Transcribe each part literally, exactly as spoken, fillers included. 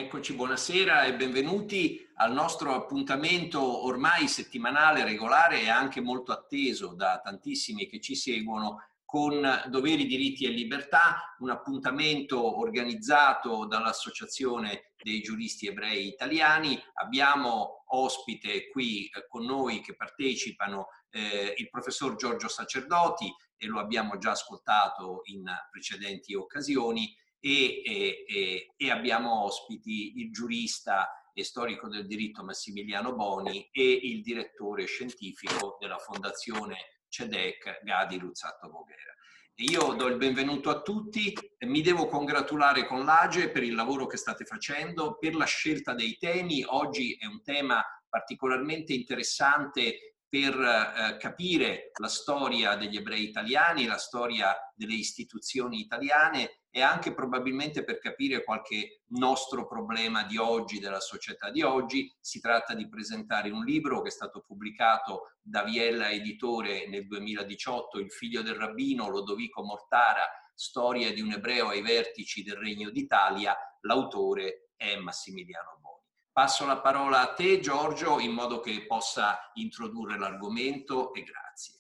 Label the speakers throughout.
Speaker 1: Eccoci, buonasera e benvenuti al nostro appuntamento ormai settimanale, regolare e anche molto atteso da tantissimi che ci seguono con Doveri, Diritti e Libertà, un appuntamento organizzato dall'Associazione dei Giuristi Ebrei Italiani. Abbiamo ospite qui eh, con noi che partecipano eh, il professor Giorgio Sacerdoti, e lo abbiamo già ascoltato in precedenti occasioni, E, e, e, e abbiamo ospiti il giurista e storico del diritto Massimiliano Boni e il direttore scientifico della Fondazione C E D E C Gadi Luzzatto Voghera. E io do il benvenuto a tutti, mi devo congratulare con l'A G E per il lavoro che state facendo, per la scelta dei temi. Oggi è un tema particolarmente interessante per eh, capire la storia degli ebrei italiani, la storia delle istituzioni italiane e anche probabilmente per capire qualche nostro problema di oggi, della società di oggi. Si tratta di presentare un libro che è stato pubblicato da Viella Editore nel duemiladiciotto, Il figlio del rabbino, Lodovico Mortara, storia di un ebreo ai vertici del Regno d'Italia. L'autore è Massimiliano Boni. Passo la parola a te, Giorgio, in modo che possa introdurre l'argomento, e grazie.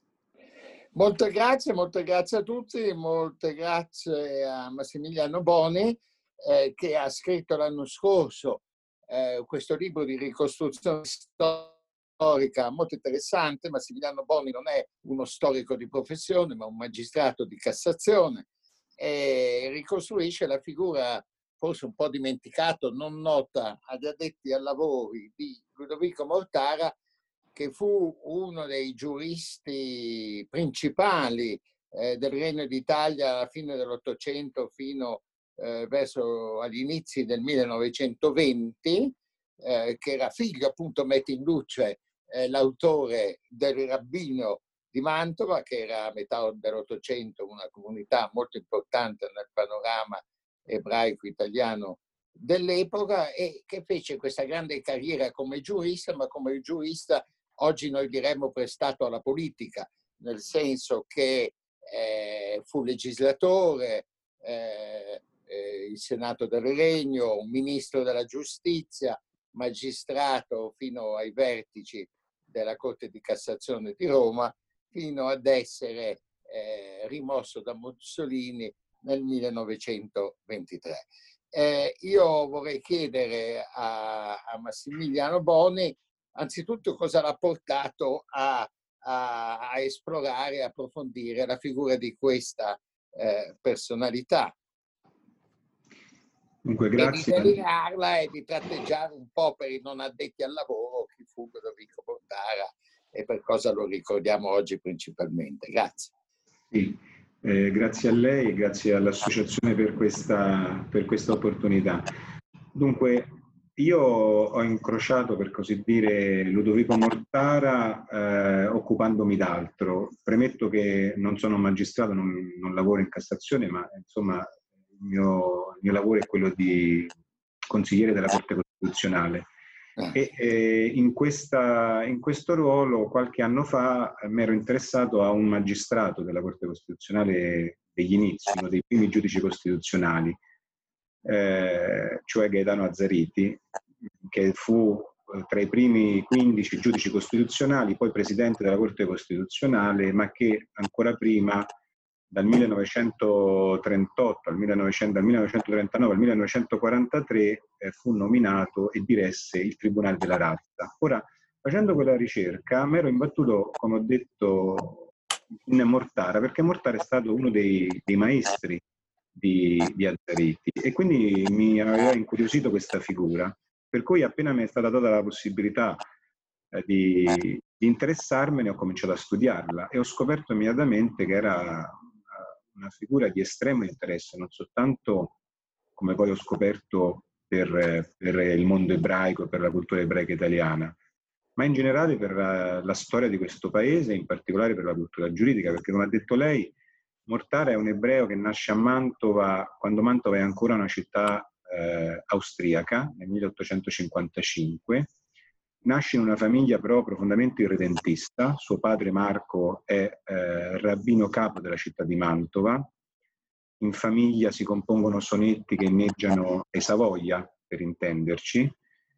Speaker 2: Molte grazie, molte grazie a tutti, molte grazie a Massimiliano Boni eh, che ha scritto l'anno scorso eh, questo libro di ricostruzione storica molto interessante. Massimiliano Boni non è uno storico di professione, ma un magistrato di Cassazione, e ricostruisce la figura forse un po' dimenticato, non nota agli addetti ai lavori, di Ludovico Mortara, che fu uno dei giuristi principali eh, del Regno d'Italia alla fine dell'Ottocento fino eh, verso agli inizi del millenovecentoventi, eh, che era figlio, appunto, mette in luce eh, l'autore del Rabbino di Mantova, che era a metà dell'Ottocento una comunità molto importante nel panorama ebraico italiano dell'epoca, e che fece questa grande carriera come giurista, ma come giurista oggi noi diremmo prestato alla politica, nel senso che eh, fu legislatore, eh, eh, il Senato del Regno, un ministro della giustizia, magistrato fino ai vertici della Corte di Cassazione di Roma, fino ad essere eh, rimosso da Mussolini nel millenovecentoventitré. Eh, io vorrei chiedere a, a Massimiliano Boni anzitutto cosa l'ha portato a, a, a esplorare, a approfondire la figura di questa eh, personalità.
Speaker 3: Dunque, grazie.
Speaker 2: E di delinearla e di tratteggiare un po' per i non addetti al lavoro chi fu Ludovico Mortara e per cosa lo ricordiamo oggi principalmente. Grazie.
Speaker 3: Sì, eh, grazie a lei e grazie all'associazione per questa, per questa opportunità. Dunque, io ho incrociato, per così dire, Ludovico Mortara eh, occupandomi d'altro. Premetto che non sono un magistrato, non, non lavoro in Cassazione, ma insomma il mio, il mio lavoro è quello di consigliere della Corte Costituzionale. E eh, in, questa, in questo ruolo qualche anno fa eh, mi ero interessato a un magistrato della Corte Costituzionale degli inizi, uno dei primi giudici costituzionali, Eh, cioè Gaetano Azzariti, che fu eh, tra i primi quindici giudici costituzionali, poi presidente della Corte Costituzionale, ma che ancora prima, dal millenovecentotrentotto al millenovecento, dal millenovecentotrentanove al millenovecentoquarantatré, eh, fu nominato e diresse il Tribunale della Razza. Ora, facendo quella ricerca, mi ero imbattuto, come ho detto, in Mortara, perché Mortara è stato uno dei, dei maestri Di, di Azzariti, e quindi mi aveva incuriosito questa figura, per cui appena mi è stata data la possibilità eh, di, di interessarmene, ho cominciato a studiarla e ho scoperto immediatamente che era una figura di estremo interesse, non soltanto, come poi ho scoperto, per, per il mondo ebraico e per la cultura ebraica italiana, ma in generale per la, la storia di questo paese, in particolare per la cultura giuridica, perché, come ha detto lei, Mortara è un ebreo che nasce a Mantova, quando Mantova è ancora una città eh, austriaca, nel milleottocentocinquantacinque. Nasce in una famiglia però profondamente irredentista. Suo padre Marco è eh, rabbino capo della città di Mantova. In famiglia si compongono sonetti che inneggiano ai Savoia, per intenderci,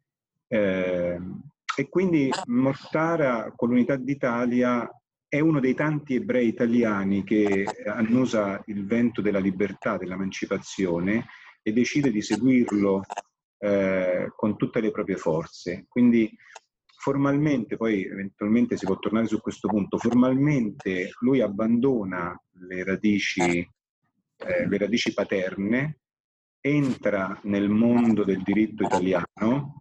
Speaker 3: eh, e quindi Mortara con l'Unità d'Italia è uno dei tanti ebrei italiani che annusa il vento della libertà, dell'emancipazione e decide di seguirlo eh, con tutte le proprie forze. Quindi formalmente, poi eventualmente si può tornare su questo punto, formalmente lui abbandona le radici, eh, le radici paterne, entra nel mondo del diritto italiano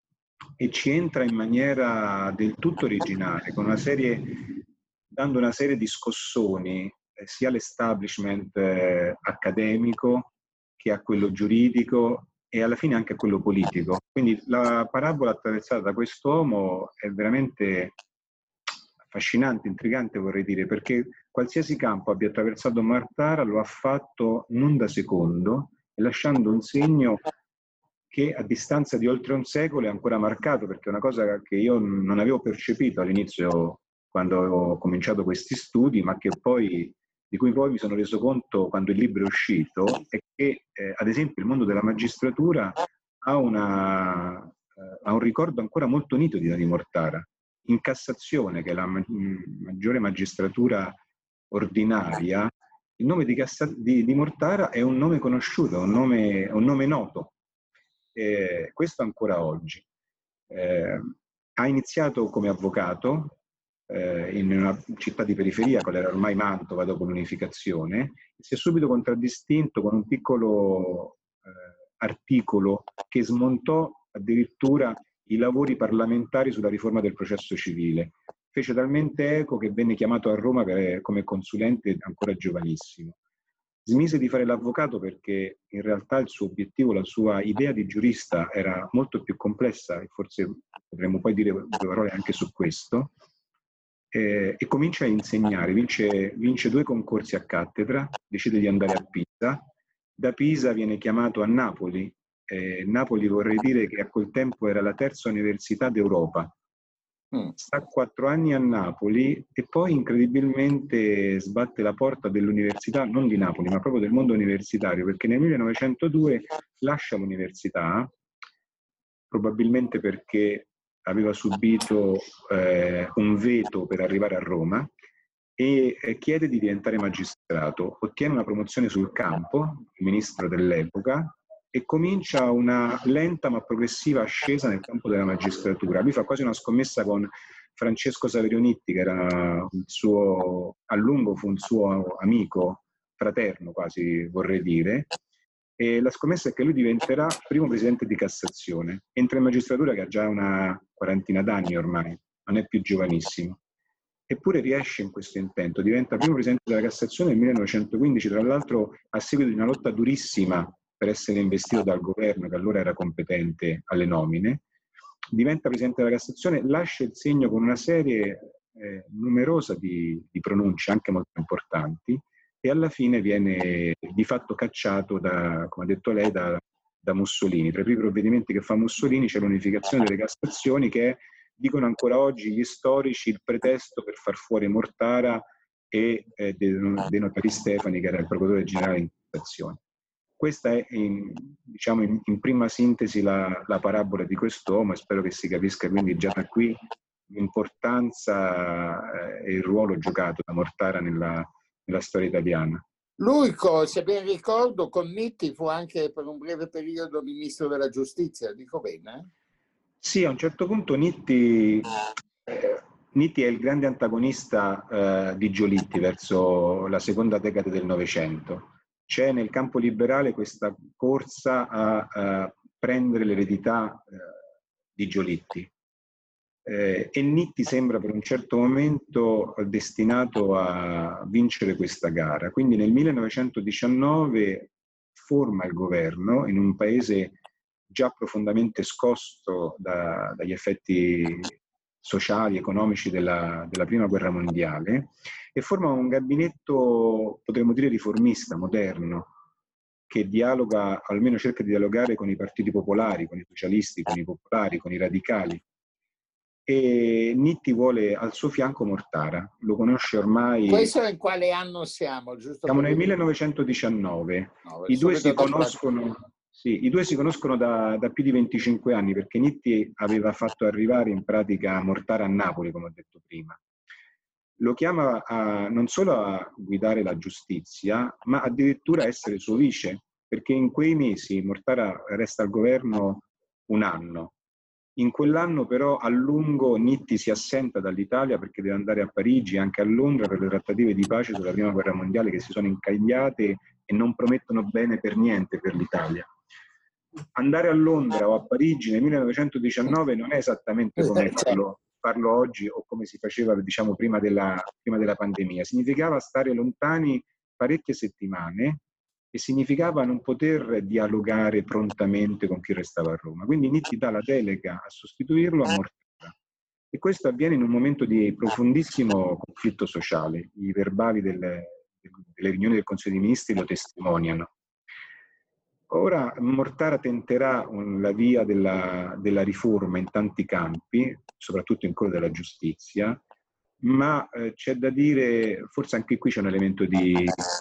Speaker 3: e ci entra in maniera del tutto originale, con una serie, dando una serie di scossoni eh, sia all'establishment eh, accademico che a quello giuridico e alla fine anche a quello politico. Quindi la parabola attraversata da quest'uomo è veramente affascinante, intrigante vorrei dire, perché qualsiasi campo abbia attraversato Mortara lo ha fatto non da secondo e lasciando un segno che a distanza di oltre un secolo è ancora marcato, perché è una cosa che io non avevo percepito all'inizio quando ho cominciato questi studi, ma che poi, di cui poi mi sono reso conto quando il libro è uscito, è che eh, ad esempio il mondo della magistratura ha, una, eh, ha un ricordo ancora molto nitido di Mortara. In Cassazione, che è la ma- maggiore magistratura ordinaria, il nome di, Cassa- di, di Mortara è un nome conosciuto, un nome, un nome noto. Eh, questo ancora oggi. Eh, ha iniziato come avvocato eh, in una città di periferia, qual era ormai Mantova dopo l'unificazione, e si è subito contraddistinto con un piccolo eh, articolo che smontò addirittura i lavori parlamentari sulla riforma del processo civile. Fece talmente eco che venne chiamato a Roma per, come consulente ancora giovanissimo. Smise di fare l'avvocato perché in realtà il suo obiettivo, la sua idea di giurista era molto più complessa e forse potremmo poi dire due parole anche su questo, eh, e comincia a insegnare, vince, vince due concorsi a cattedra, decide di andare a Pisa, da Pisa viene chiamato a Napoli, eh, Napoli vorrei dire che a quel tempo era la terza università d'Europa. Sta quattro anni a Napoli e poi incredibilmente sbatte la porta dell'università, non di Napoli, ma proprio del mondo universitario, perché nel millenovecentodue lascia l'università, probabilmente perché aveva subito eh, un veto per arrivare a Roma, e eh, chiede di diventare magistrato. Ottiene una promozione sul campo, il ministro dell'epoca, e comincia una lenta ma progressiva ascesa nel campo della magistratura. Lui fa quasi una scommessa con Francesco Saverionitti, che era un suo, a lungo fu un suo amico, fraterno quasi vorrei dire, e la scommessa è che lui diventerà primo presidente di Cassazione. Entra in magistratura che ha già una quarantina d'anni ormai, non è più giovanissimo. Eppure riesce in questo intento, diventa primo presidente della Cassazione nel millenovecentoquindici, tra l'altro a seguito di una lotta durissima per essere investito dal governo che allora era competente alle nomine, diventa presidente della Cassazione, lascia il segno con una serie eh, numerosa di, di pronunce anche molto importanti e alla fine viene di fatto cacciato da, come ha detto lei, da, da Mussolini. Tra i primi provvedimenti che fa Mussolini c'è l'unificazione delle Cassazioni, che è, dicono ancora oggi gli storici, il pretesto per far fuori Mortara e eh, De Notari Stefani, che era il procuratore generale in Cassazione. Questa è in, diciamo in, in prima sintesi la, la parabola di quest'uomo, e spero che si capisca quindi già da qui l'importanza eh, e il ruolo giocato da Mortara nella, nella storia italiana.
Speaker 2: Lui, se ben ricordo, con Nitti fu anche per un breve periodo ministro della giustizia, dico bene?
Speaker 3: Sì, a un certo punto Nitti, eh, Nitti è il grande antagonista eh, di Giolitti verso la seconda decade del Novecento. C'è nel campo liberale questa corsa a, a prendere l'eredità eh, di Giolitti. Eh, e Nitti sembra per un certo momento destinato a vincere questa gara. Quindi nel millenovecentodiciannove forma il governo in un paese già profondamente scosso da, dagli effetti sociali, economici della, della prima guerra mondiale, e forma un gabinetto, potremmo dire, riformista, moderno, che dialoga, almeno cerca di dialogare con i partiti popolari, con i socialisti, con i popolari, con i radicali. E Nitti vuole al suo fianco Mortara, lo conosce ormai.
Speaker 2: Questo in quale anno siamo? Giusto
Speaker 3: Siamo
Speaker 2: per
Speaker 3: nel millenovecentodiciannove.
Speaker 2: no,
Speaker 3: I due si conoscono, Sì, i due si conoscono da, da più di venticinque anni, perché Nitti aveva fatto arrivare in pratica Mortara a Napoli, come ho detto prima. Lo chiama a, non solo a guidare la giustizia, ma addirittura a essere suo vice, perché in quei mesi Mortara resta al governo un anno. In quell'anno però a lungo Nitti si assenta dall'Italia perché deve andare a Parigi, anche a Londra, per le trattative di pace sulla Prima Guerra Mondiale, che si sono incagliate e non promettono bene per niente per l'Italia. Andare a Londra o a Parigi nel millenovecentodiciannove non è esattamente come farlo, farlo oggi o come si faceva, diciamo, prima della, prima della pandemia. Significava stare lontani parecchie settimane e significava non poter dialogare prontamente con chi restava a Roma. Quindi Nitti dà la delega a sostituirlo a Mortara. E questo avviene in un momento di profondissimo conflitto sociale. I verbali delle, delle riunioni del Consiglio dei Ministri lo testimoniano. Ora Mortara tenterà la via della, della riforma in tanti campi, soprattutto in quello della giustizia, ma eh, c'è da dire, forse anche qui c'è un elemento di,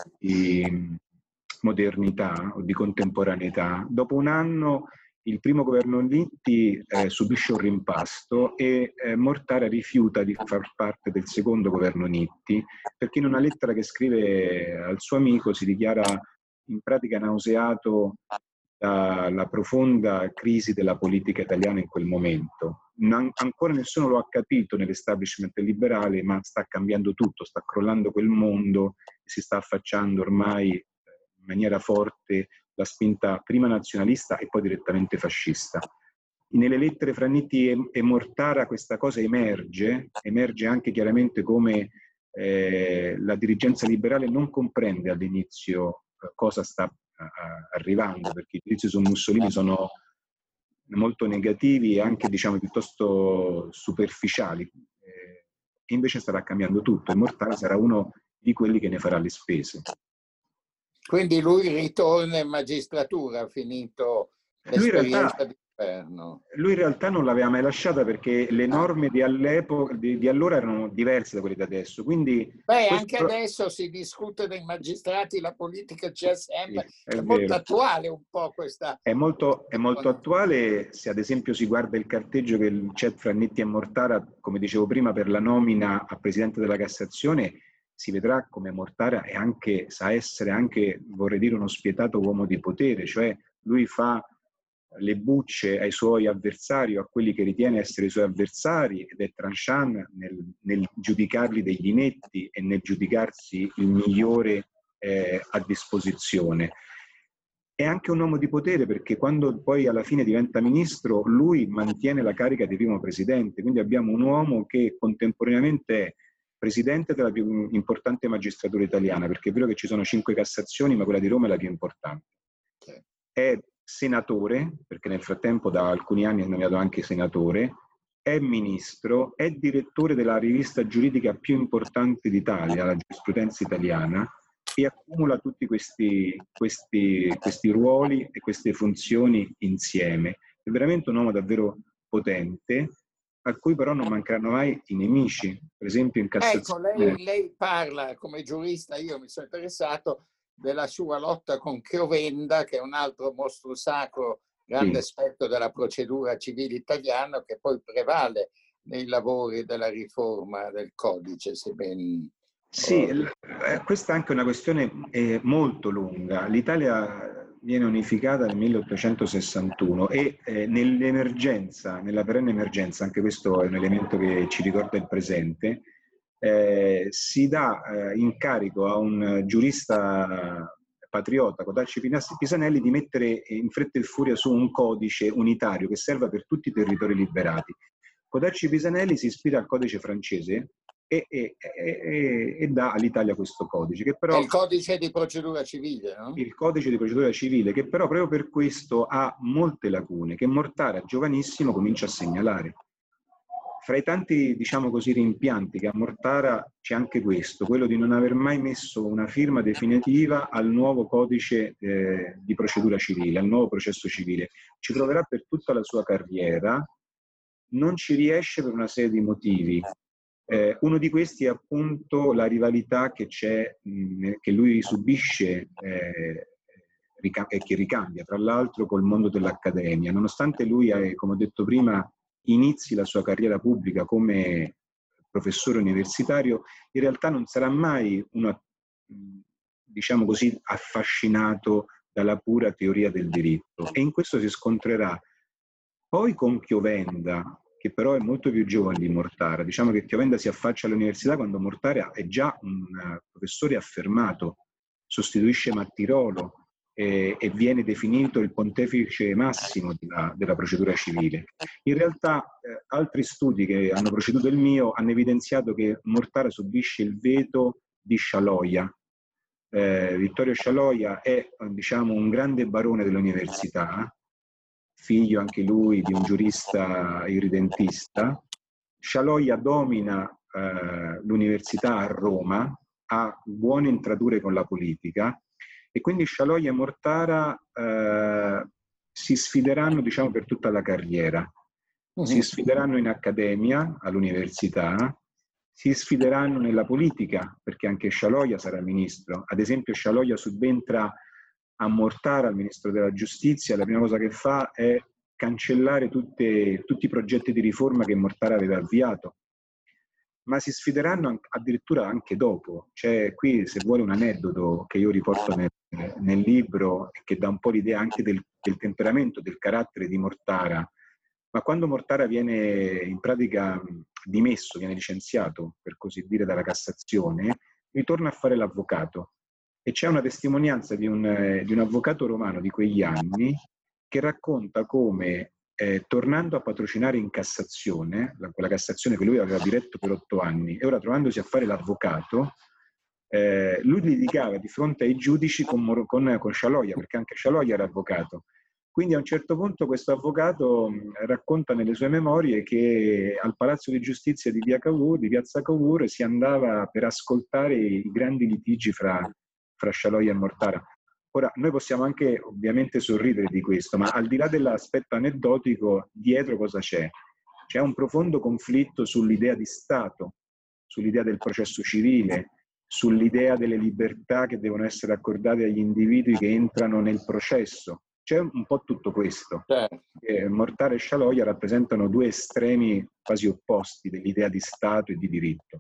Speaker 3: di modernità o di contemporaneità. Dopo un anno il primo governo Nitti eh, subisce un rimpasto e eh, Mortara rifiuta di far parte del secondo governo Nitti, perché in una lettera che scrive al suo amico si dichiara in pratica nauseato dalla profonda crisi della politica italiana in quel momento. Non, ancora nessuno lo ha capito nell'establishment liberale, ma sta cambiando tutto, sta crollando quel mondo e si sta affacciando ormai in maniera forte la spinta prima nazionalista e poi direttamente fascista. Nelle lettere fra Nitti e, e Mortara questa cosa emerge, emerge anche chiaramente come eh, la dirigenza liberale non comprende all'inizio eh, cosa sta a, arrivando, perché i giudizi su Mussolini sono molto negativi e anche, diciamo, piuttosto superficiali. Eh, e invece starà cambiando tutto e Mortara sarà uno di quelli che ne farà le spese.
Speaker 2: Quindi lui ritorna in magistratura, finito l'esperienza di governo.
Speaker 3: Lui in realtà non l'aveva mai lasciata perché le norme di, all'epoca, di, di allora erano diverse da quelle di adesso. Quindi
Speaker 2: Beh, anche adesso si discute dei magistrati, la politica c'è sempre, sì, è, è molto attuale un po' questa...
Speaker 3: È molto, è molto attuale se ad esempio si guarda il carteggio che c'è fra Nitti e Mortara, come dicevo prima, per la nomina a Presidente della Cassazione, si vedrà come Mortara è anche, sa essere anche, vorrei dire, uno spietato uomo di potere, cioè lui fa le bucce ai suoi avversari o a quelli che ritiene essere i suoi avversari ed è tranchant nel, nel giudicarli degli inetti e nel giudicarsi il migliore eh, a disposizione. È anche un uomo di potere perché quando poi alla fine diventa ministro lui mantiene la carica di primo presidente, quindi abbiamo un uomo che contemporaneamente è presidente della più importante magistratura italiana, perché è vero che ci sono cinque Cassazioni, ma quella di Roma è la più importante. È senatore, perché nel frattempo da alcuni anni è nominato anche senatore, è ministro, è direttore della rivista giuridica più importante d'Italia, la Giurisprudenza Italiana, e accumula tutti questi, questi, questi ruoli e queste funzioni insieme. È veramente un uomo davvero potente, a cui però non mancheranno mai i nemici, per esempio in Cassazione.
Speaker 2: Ecco, lei, lei parla come giurista, io mi sono interessato della sua lotta con Chiovenda, che è un altro mostro sacro, grande
Speaker 3: sì.
Speaker 2: aspetto della procedura civile italiana, che poi prevale nei lavori della riforma del codice, se ben...
Speaker 3: Sì, questa è anche una questione eh, molto lunga. L'Italia viene unificata nel milleottocentosessantuno e eh, nell'emergenza, nella perenne emergenza, anche questo è un elemento che ci ricorda il presente, eh, si dà eh, incarico a un giurista patriota, Codacci Pisanelli, di mettere in fretta e furia su un codice unitario che serva per tutti i territori liberati. Codacci Pisanelli si ispira al codice francese E, e, e, e dà all'Italia questo codice che però
Speaker 2: è il codice di procedura civile, no?
Speaker 3: Il codice di procedura civile, che però proprio per questo ha molte lacune che Mortara giovanissimo comincia a segnalare. Fra i tanti, diciamo così, rimpianti che a Mortara c'è anche questo, quello di non aver mai messo una firma definitiva al nuovo codice eh, di procedura civile, al nuovo processo civile. Ci proverà per tutta la sua carriera, non ci riesce per una serie di motivi. Eh, uno di questi è appunto la rivalità che c'è, che lui subisce eh, e che ricambia tra l'altro col mondo dell'accademia. Nonostante lui, come ho detto prima, inizi la sua carriera pubblica come professore universitario, in realtà non sarà mai uno, diciamo così, affascinato dalla pura teoria del diritto, e in questo si scontrerà poi con Chiovenda, che però è molto più giovane di Mortara. Diciamo che Chiovenda si affaccia all'università quando Mortara è già un professore affermato, sostituisce Mattirolo e, e viene definito il pontefice massimo della, della procedura civile. In realtà eh, altri studi che hanno preceduto il mio hanno evidenziato che Mortara subisce il veto di Scialoia. Eh, Vittorio Scialoia è, diciamo, un grande barone dell'università, figlio anche lui di un giurista irredentista. Scialoia domina eh, l'università a Roma, ha buone intrature con la politica, e quindi Scialoia e Mortara eh, si sfideranno, diciamo, per tutta la carriera. Si sfideranno in accademia, all'università, si sfideranno nella politica, perché anche Scialoia sarà ministro. Ad esempio Scialoia subentra a Mortara, al ministro della giustizia, la prima cosa che fa è cancellare tutte, tutti i progetti di riforma che Mortara aveva avviato. Ma si sfideranno addirittura anche dopo. C'è qui, se vuole, un aneddoto che io riporto nel, nel libro e che dà un po' l'idea anche del, del temperamento, del carattere di Mortara. Ma quando Mortara viene in pratica dimesso, viene licenziato, per così dire, dalla Cassazione, ritorna a fare l'avvocato. E c'è una testimonianza di un, di un avvocato romano di quegli anni che racconta come, eh, tornando a patrocinare in Cassazione, la, quella Cassazione che lui aveva diretto per otto anni, e ora trovandosi a fare l'avvocato, eh, lui litigava di fronte ai giudici con, con, con Scialoia, perché anche Scialoia era avvocato. Quindi a un certo punto questo avvocato racconta nelle sue memorie che al Palazzo di Giustizia di, Via Cavour, di Piazza Cavour si andava per ascoltare i grandi litigi fra, fra Scialoia e Mortara. Ora, noi possiamo anche ovviamente sorridere di questo, ma al di là dell'aspetto aneddotico, dietro cosa c'è? C'è un profondo conflitto sull'idea di Stato, sull'idea del processo civile, sull'idea delle libertà che devono essere accordate agli individui che entrano nel processo. C'è un po' tutto questo. Eh, Mortara e Scialoia rappresentano due estremi quasi opposti dell'idea di Stato e di diritto.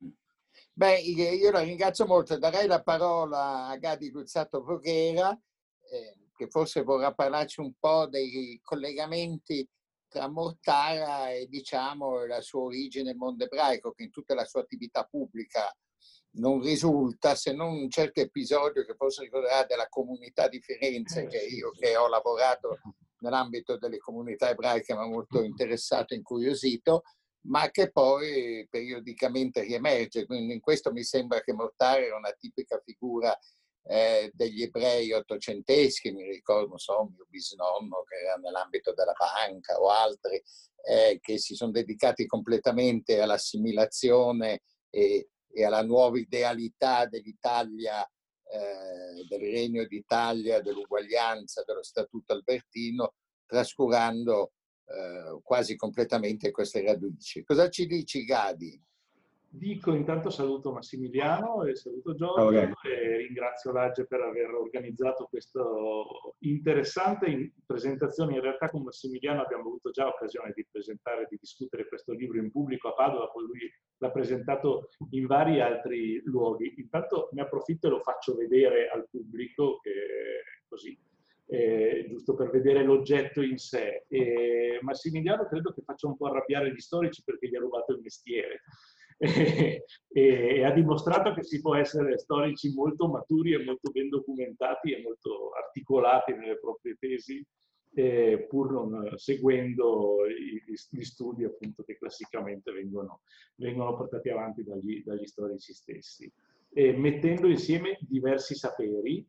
Speaker 2: Beh, io la ringrazio molto. Darei la parola a Gadi Luzzatto Voghera, eh, che forse vorrà parlarci un po' dei collegamenti tra Mortara e, diciamo, la sua origine nel mondo ebraico, che in tutta la sua attività pubblica non risulta, se non un certo episodio che forse ricorderà della comunità di Firenze, che io che ho lavorato nell'ambito delle comunità ebraiche mi ha molto interessato e incuriosito, ma che poi periodicamente riemerge. Quindi in questo mi sembra che Mortara era una tipica figura eh, degli ebrei ottocenteschi. Mi ricordo, non so, mio bisnonno che era nell'ambito della banca o altri eh, che si sono dedicati completamente all'assimilazione e e alla nuova idealità dell'Italia, eh, del Regno d'Italia, dell'uguaglianza, dello Statuto Albertino, trascurando eh, quasi completamente queste radici. Cosa ci dici, Gadi?
Speaker 4: Dico intanto saluto Massimiliano e saluto Giorgio, okay, e ringrazio l'Agge per aver organizzato questa interessante presentazione. In realtà con Massimiliano abbiamo avuto già occasione di presentare, di discutere questo libro in pubblico a Padova, poi lui l'ha presentato in vari altri luoghi. Intanto ne approfitto e lo faccio vedere al pubblico, che così, eh, giusto per vedere l'oggetto in sé. E Massimiliano credo che faccia un po' arrabbiare gli storici perché gli ha rubato il mestiere. E, e ha dimostrato che si può essere storici molto maturi e molto ben documentati e molto articolati nelle proprie tesi, eh, pur non seguendo gli studi appunto che classicamente vengono, vengono portati avanti dagli, dagli storici stessi, e mettendo insieme diversi saperi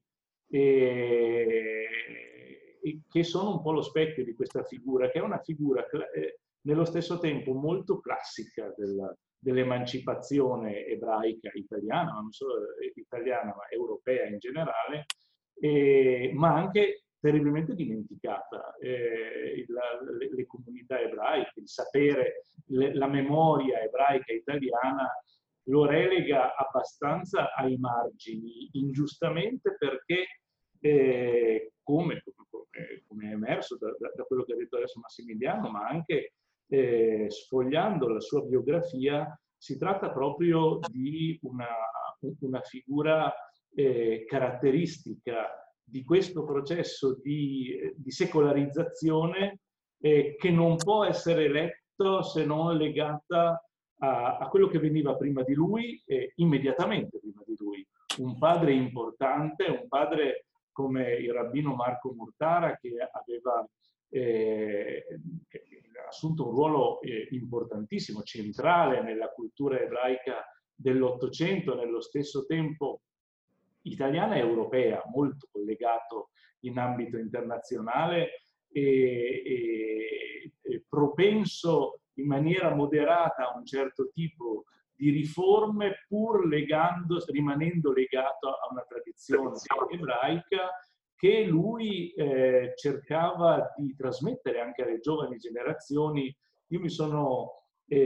Speaker 4: e, e che sono un po' lo specchio di questa figura, che è una figura eh, nello stesso tempo molto classica della dell'emancipazione ebraica italiana, ma non solo italiana, ma europea in generale, eh, ma anche terribilmente dimenticata. Eh, la, le, le comunità ebraiche, il sapere, le, la memoria ebraica italiana lo relega abbastanza ai margini, ingiustamente, perché eh, da, da quello che ha detto adesso Massimiliano, ma anche eh, sfogliando la sua biografia, si tratta proprio di una, una figura eh, caratteristica di questo processo di, di secolarizzazione eh, che non può essere letto se non legata a, a quello che veniva prima di lui e immediatamente prima di lui. Un padre importante, un padre come il rabbino Marco Mortara, che aveva eh, assunto un ruolo eh, importantissimo, centrale nella cultura ebraica dell'Ottocento, nello stesso tempo italiana e europea, molto collegato in ambito internazionale e, e, e propenso in maniera moderata a un certo tipo di riforme, pur legando, rimanendo legato a una tradizione ebraica che lui eh, cercava di trasmettere anche alle giovani generazioni. Io mi sono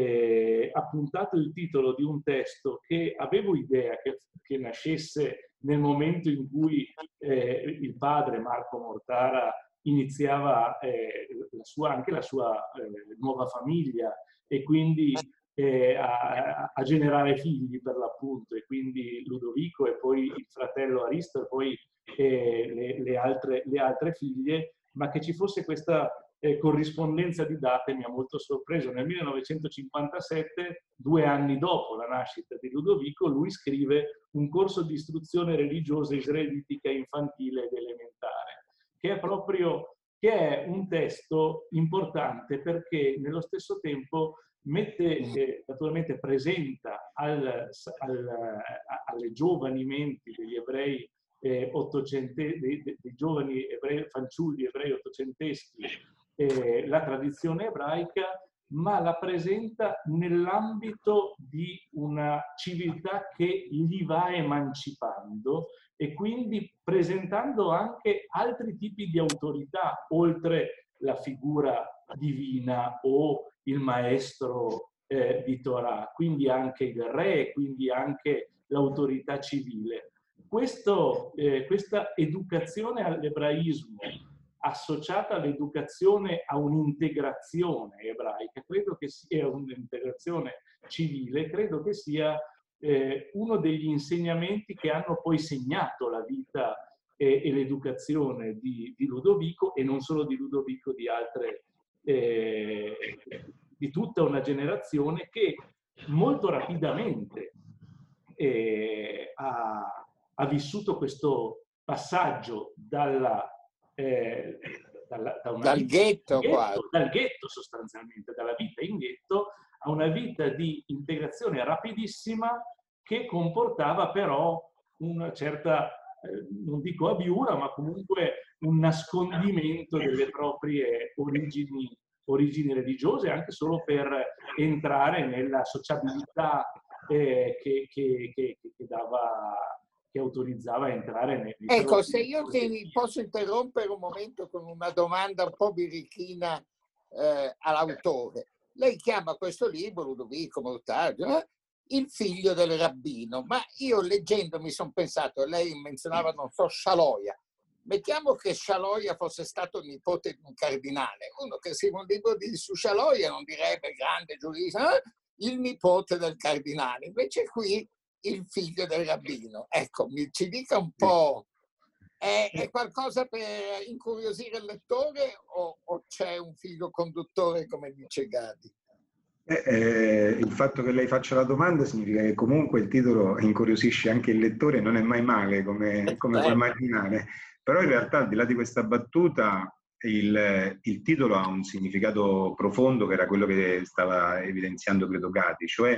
Speaker 4: eh, appuntato il titolo di un testo che avevo idea che, che nascesse nel momento in cui eh, il padre Marco Mortara iniziava eh, la sua, anche la sua eh, nuova famiglia e quindi eh, a, a generare figli per l'appunto, e quindi Ludovico e poi il fratello Aristo e poi eh, le, le, altre, le altre figlie, ma che ci fosse questa eh, corrispondenza di date mi ha molto sorpreso. Nel millenovecentocinquantasette, due anni dopo la nascita di Ludovico, lui scrive un corso di istruzione religiosa israelitica infantile ed elementare, che è proprio che è un testo importante perché nello stesso tempo mette, eh, naturalmente presenta al, al, alle giovani menti degli ebrei eh, ottocenteschi, dei, dei giovani ebrei, fanciulli ebrei ottocenteschi, eh, la tradizione ebraica, ma la presenta nell'ambito di una civiltà che li va emancipando e quindi presentando anche altri tipi di autorità, oltre la figura divina o il maestro eh, di Torah, quindi anche il re, quindi anche l'autorità civile. Questo, eh, questa educazione all'ebraismo associata all'educazione a un'integrazione ebraica, credo che sia un'integrazione civile, credo che sia eh, uno degli insegnamenti che hanno poi segnato la vita e, e l'educazione di, di Ludovico, e non solo di Ludovico, di altre, eh, di tutta una generazione che molto rapidamente eh, ha, ha vissuto questo passaggio dalla Eh, dalla, da una
Speaker 2: dal,
Speaker 4: vita,
Speaker 2: ghetto,
Speaker 4: ghetto, dal ghetto sostanzialmente, dalla vita in ghetto a una vita di integrazione rapidissima che comportava però una certa, eh, non dico abiura, ma comunque un nascondimento delle proprie origini, origini religiose, anche solo per entrare nella sociabilità eh, che, che, che, che dava... che autorizzava a entrare nei...
Speaker 2: Ecco, se io ti posso interrompere un momento con una domanda un po' birichina eh, all'autore. Lei chiama questo libro, Ludovico Mortara, eh, il figlio del rabbino, ma io leggendo mi sono pensato, lei menzionava, non so, Shaloya. Mettiamo che Shaloya fosse stato il nipote di un cardinale. Uno che scrive un libro di, su Shaloya non direbbe grande giurista, eh, il nipote del cardinale. Invece qui il figlio del rabbino. Ecco, mi ci dica un po', è, è qualcosa per incuriosire il lettore o, o c'è un filo conduttore, come dice Gadi?
Speaker 3: Eh, eh, il fatto che lei faccia la domanda significa che comunque il titolo incuriosisce anche il lettore, non è mai male, come, come puoi immaginare. Però in realtà, al di là di questa battuta, il, il titolo ha un significato profondo, che era quello che stava evidenziando, credo, Gadi, cioè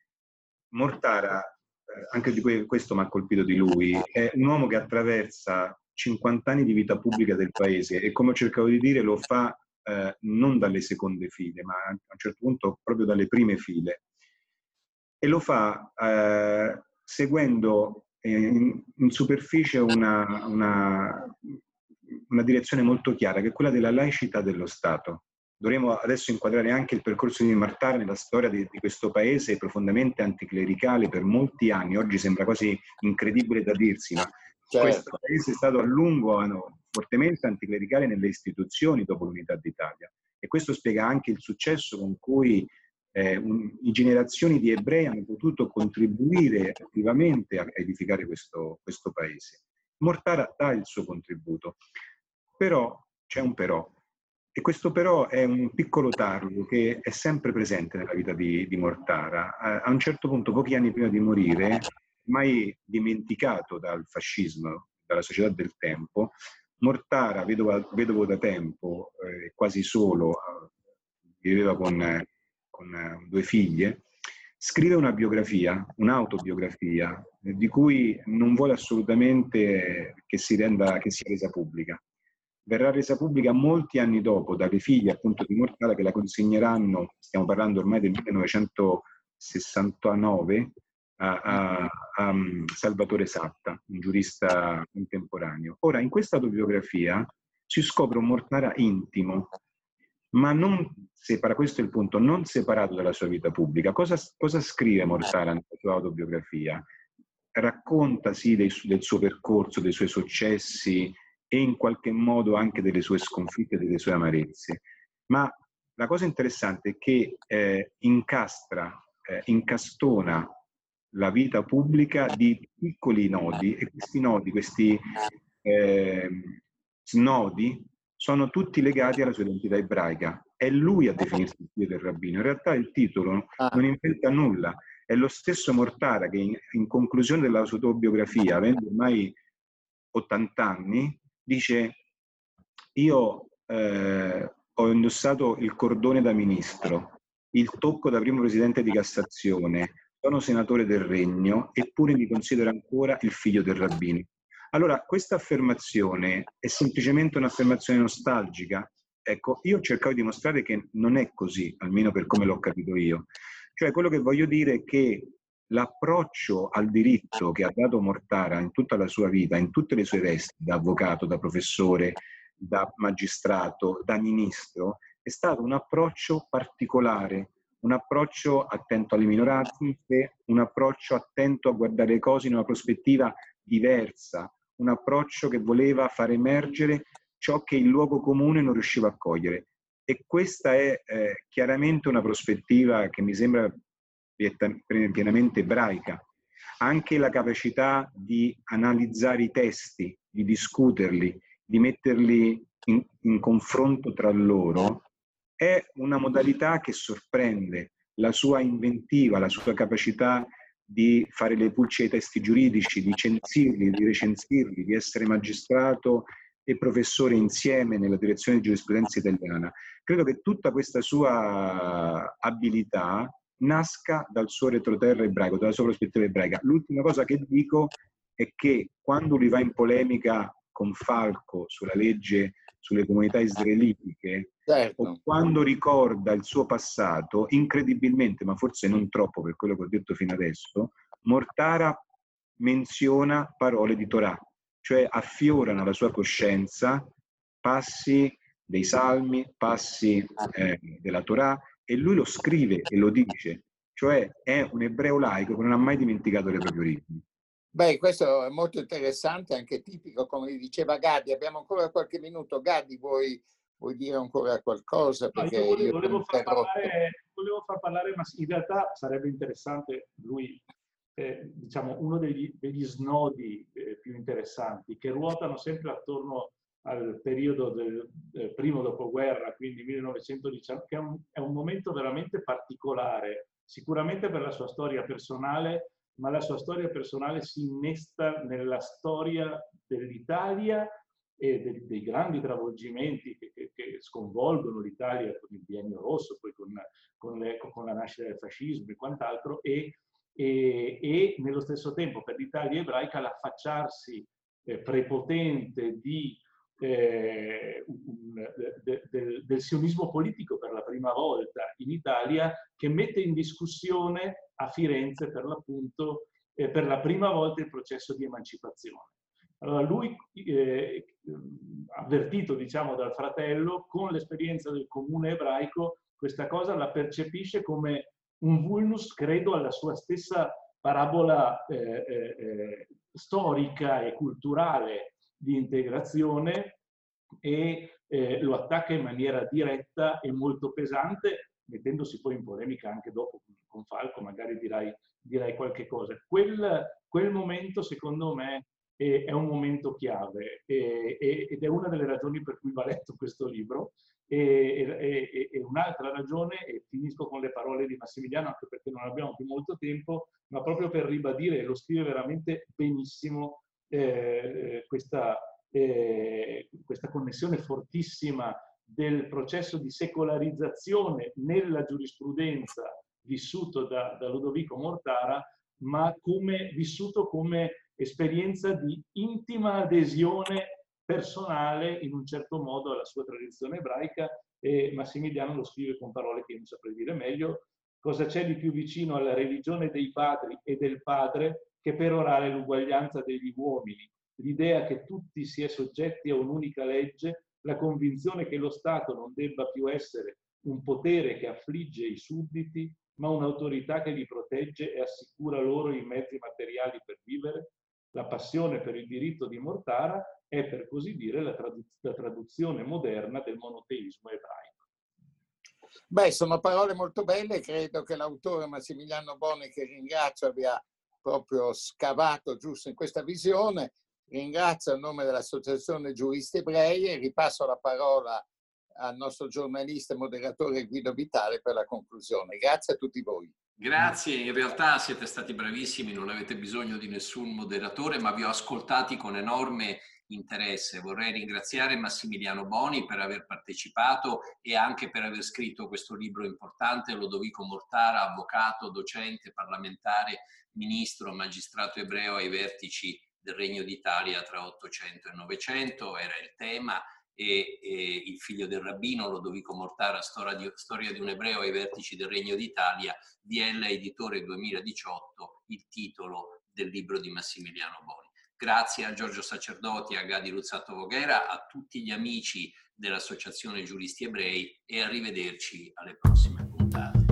Speaker 3: Mortara, anche di questo mi ha colpito di lui, è un uomo che attraversa cinquanta anni di vita pubblica del paese e, come ho cercato di dire, lo fa eh, non dalle seconde file, ma a un certo punto proprio dalle prime file. E lo fa eh, seguendo in, in superficie una, una, una direzione molto chiara, che è quella della laicità dello Stato. Dovremmo adesso inquadrare anche il percorso di Mortara nella storia di, di questo paese profondamente anticlericale per molti anni. Oggi sembra quasi incredibile da dirsi, ma certo, questo paese è stato a lungo no, fortemente anticlericale nelle istituzioni dopo l'unità d'Italia. E questo spiega anche il successo con cui eh, un, generazioni di ebrei hanno potuto contribuire attivamente a edificare questo, questo paese. Mortara dà il suo contributo, però c'è un però. E questo però è un piccolo tarlo che è sempre presente nella vita di, di Mortara. A, a un certo punto, pochi anni prima di morire, mai dimenticato dal fascismo, dalla società del tempo, Mortara, vedovo, vedovo da tempo, eh, quasi solo, eh, viveva con, eh, con eh, due figlie, scrive una biografia, un'autobiografia, eh, di cui non vuole assolutamente che, si renda, che sia resa pubblica. Verrà resa pubblica molti anni dopo dalle figlie appunto di Mortara, che la consegneranno, stiamo parlando ormai del millenovecentosessantanove, a, a, a Salvatore Satta, un giurista contemporaneo. Ora, in questa autobiografia si scopre un Mortara intimo, ma non separa, questo è il punto, non separato dalla sua vita pubblica. Cosa, cosa scrive Mortara nella sua autobiografia? Racconta sì dei, del suo percorso, dei suoi successi e in qualche modo anche delle sue sconfitte e delle sue amarezze. Ma la cosa interessante è che eh, incastra, eh, incastona la vita pubblica di piccoli nodi, e questi nodi, questi eh, snodi, sono tutti legati alla sua identità ebraica. È lui a definirsi il figlio del rabbino. In realtà il titolo non inventa nulla. È lo stesso Mortara che in, in conclusione della sua autobiografia, avendo ormai ottanta anni, dice: io eh, ho indossato il cordone da ministro, il tocco da primo presidente di Cassazione, sono senatore del Regno, eppure mi considero ancora il figlio del rabbino. Allora, questa affermazione è semplicemente un'affermazione nostalgica? Ecco, io ho cercato di dimostrare che non è così, almeno per come l'ho capito io. Cioè, quello che voglio dire è che l'approccio al diritto che ha dato Mortara in tutta la sua vita, in tutte le sue vesti, da avvocato, da professore, da magistrato, da ministro, è stato un approccio particolare, un approccio attento alle minoranze, un approccio attento a guardare le cose in una prospettiva diversa, un approccio che voleva far emergere ciò che il luogo comune non riusciva a cogliere. E questa è eh, chiaramente una prospettiva che mi sembra pienamente ebraica. Anche la capacità di analizzare i testi, di discuterli, di metterli in, in confronto tra loro, è una modalità che sorprende. La sua inventiva, la sua capacità di fare le pulci ai testi giuridici, di censirli, di recensirli, di essere magistrato e professore insieme nella direzione di giurisprudenza italiana. Credo che tutta questa sua abilità nasca dal suo retroterra ebraico, dalla sua prospettiva ebraica. L'ultima cosa che dico è che quando lui va in polemica con Falco sulla legge sulle comunità israelitiche, certo, o quando ricorda il suo passato, incredibilmente, ma forse non troppo per quello che ho detto fino adesso, Mortara menziona parole di Torah, cioè affiorano alla sua coscienza passi dei Salmi, passi eh, della Torah, e lui lo scrive e lo dice, cioè è un ebreo laico che non ha mai dimenticato le proprie origini.
Speaker 2: Beh, questo è molto interessante, anche tipico, come diceva Gadi. Abbiamo ancora qualche minuto. Gadi, vuoi, vuoi dire ancora qualcosa? Perché
Speaker 4: no, io volevo,
Speaker 2: io
Speaker 4: volevo, far parlare, volevo far parlare, ma in realtà sarebbe interessante, lui, eh, diciamo, uno degli, degli snodi eh, più interessanti, che ruotano sempre attorno al periodo del, del primo dopoguerra, quindi millenovecentodiciannove, che è un, è un momento veramente particolare, sicuramente per la sua storia personale, ma la sua storia personale si innesta nella storia dell'Italia e dei, dei grandi travolgimenti che, che, che sconvolgono l'Italia con il Biennio Rosso, poi con, con, le, con la nascita del fascismo e quant'altro, e, e, e nello stesso tempo per l'Italia ebraica l'affacciarsi eh, prepotente di Eh, un, de, de, del sionismo politico per la prima volta in Italia, che mette in discussione a Firenze per l'appunto eh, per la prima volta il processo di emancipazione. Allora lui, eh, avvertito diciamo dal fratello, con l'esperienza del comune ebraico, questa cosa la percepisce come un vulnus, credo, alla sua stessa parabola eh, eh, storica e culturale di integrazione, e eh, lo attacca in maniera diretta e molto pesante, mettendosi poi in polemica anche dopo con Falco, magari dirai, dirai qualche cosa. Quel, quel momento, secondo me, è, è un momento chiave e, e, ed è una delle ragioni per cui va letto questo libro. E, e, e un'altra ragione, e finisco con le parole di Massimiliano, anche perché non abbiamo più molto tempo, ma proprio per ribadire, lo scrive veramente benissimo, eh, questa, eh, questa connessione fortissima del processo di secolarizzazione nella giurisprudenza vissuto da, da Ludovico Mortara, ma come, vissuto come esperienza di intima adesione personale in un certo modo alla sua tradizione ebraica, e Massimiliano lo scrive con parole che non saprei dire meglio. Cosa c'è di più vicino alla religione dei padri e del padre che perorare l'uguaglianza degli uomini, l'idea che tutti si è soggetti a un'unica legge, la convinzione che lo Stato non debba più essere un potere che affligge i sudditi, ma un'autorità che li protegge e assicura loro i mezzi materiali per vivere. La passione per il diritto di Mortara è, per così dire, la, tradu- la traduzione moderna del monoteismo ebraico.
Speaker 2: Beh, sono parole molto belle, credo che l'autore Massimiliano Boni, che ringrazio, abbia proprio scavato giusto in questa visione. Ringrazio a nome dell'Associazione Giuristi Ebrei e ripasso la parola al nostro giornalista e moderatore Guido Vitale per la conclusione. Grazie a tutti voi.
Speaker 1: Grazie, in realtà siete stati bravissimi, non avete bisogno di nessun moderatore, ma vi ho ascoltati con enorme interesse. Vorrei ringraziare Massimiliano Boni per aver partecipato e anche per aver scritto questo libro importante. Lodovico Mortara, avvocato, docente, parlamentare, ministro, magistrato ebreo ai vertici del Regno d'Italia tra Ottocento e Novecento, era il tema. E, e il figlio del rabbino, Lodovico Mortara, storia di, storia di un ebreo ai vertici del Regno d'Italia, D L Editore duemiladiciotto, il titolo del libro di Massimiliano Boni. Grazie a Giorgio Sacerdoti, a Gadi Luzzatto Voghera, a tutti gli amici dell'Associazione Giuristi Ebrei e arrivederci alle prossime puntate.